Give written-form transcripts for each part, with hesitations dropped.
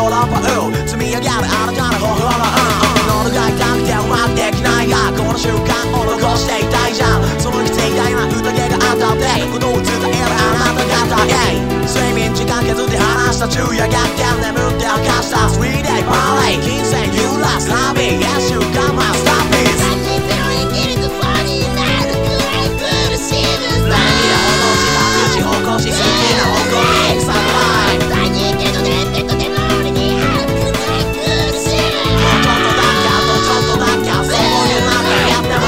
ヨーロッパ積み上げるあなたの頬の物が痛くてうまくできないがこの瞬間を残していたいじゃんそのきつい大な宴があったってことを伝えるあなた方睡眠時間削って話した昼夜逆転眠って明かした 3 day バレー金銭揺らす旅1週間マスターピース好きな方向にエクサライブ大人気のねってくての俺に合うくらい苦しむもうちょっとだけあとちょっとだけそういうなんかやっても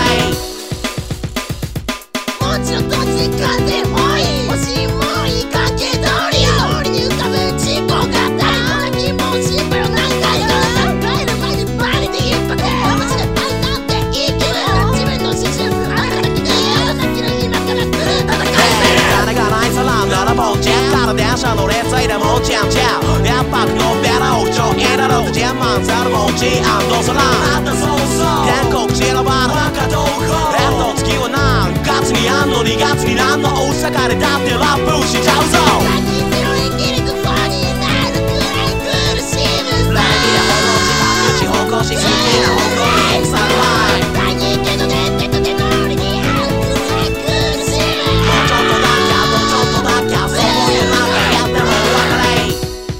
お別れもちろんどっちに勝ってもいい欲しいもんいい関係通り俺に浮かぶ事故が誰も泣きも心配を何回も考える前にバリで一発マジで愛なんていい気分自分の指示あなただけであなたきの今から来る戦い金がないサランならもうジェッター電車乗れついでもちゃんちゃうやっぱのベラをちょいだろうジェンマンザルもちアンドサランなんだそうそう全国散らばる若どうこレッド月は何月にやんの2月になんの大阪でだってラップしちゃうぞ何ゼロにギリクファーになるくらい苦しむライブでほの字各地方向し好きな方向にエクサライブ大人気のねってくての俺に合うくらい苦しむもうちょっとだけあとちょっとだけそういうなんかやってもお別れ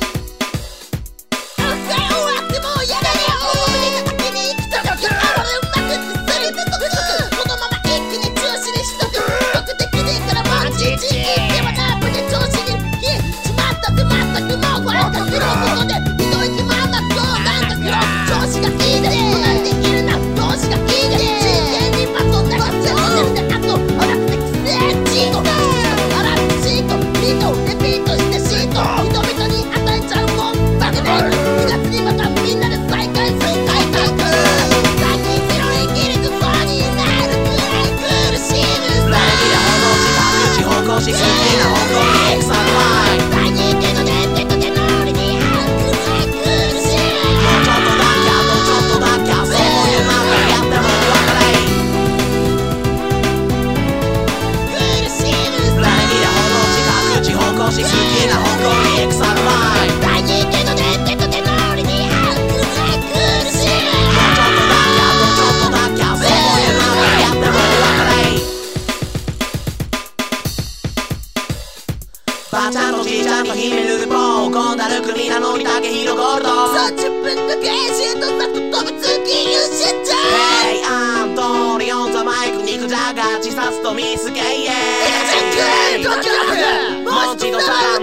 終わってもやだね大目で先に生きとくうまくってすりぶとくこのまま一気に中止にしとく僕的にからマジチではなくて調子にしまったくもうこれだけのことでひどい気まんなこうなんだけど調子がいいで隣できるな調子がいいで真剣にパソンなかったのであとおらくてきせチートあらシートリピートしてシート人々に与えちゃうもんだけで2月にまたみんなで再会する大会最近ゼロイギリクファーになるくらい苦しむライブでほの字各地方向し好きな方向にエクサライブ大人気のねってくての俺に合うくらい苦しむもうちょっとだけあとちょっとだけそういうなんかやってもお別れ苦しむライブでほの字各地方向し好きな方向にエクサライブ大人気のねってくての俺に合うくらい苦しむもうちょっとだけあとちょっとだけそういうなんかやってもお別ればあちゃんとじいちゃんと秘める棒こんなる国なのにだけ広ゴールド30分だけシートだと飛ぶ月優秀じゃんヘイアントニオンザマイク肉じゃが自殺とミスゲイエーもう一度さら